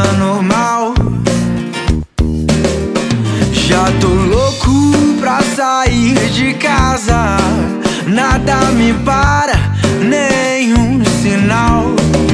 normal. Já tô louco pra sair de casa, nada me para, nenhum sinal.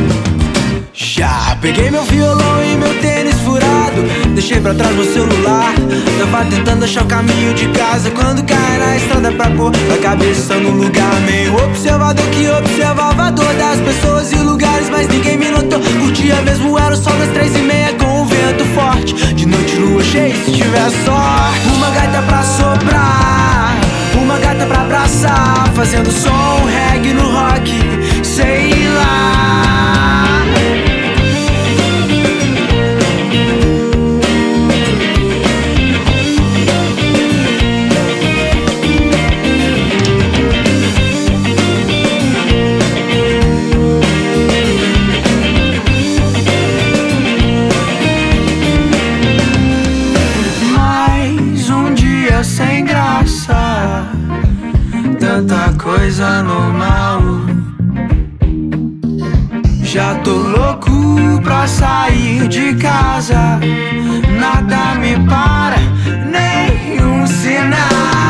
Já peguei meu violão e meu tênis furado, deixei pra trás meu celular. Tava tentando achar o caminho de casa quando cai na estrada pra pôr a cabeça no lugar. Meio observador que observava dor das pessoas e lugares, mas ninguém me notou. Curtia mesmo, era o sol das 3h30 com o vento forte. De noite lua cheia, se tiver sorte. Uma gaita pra soprar, uma gata pra abraçar, fazendo som, reggae no rock, sei lá. Sem graça, tanta coisa normal. Já tô louco pra sair de casa, nada me para, nenhum sinal.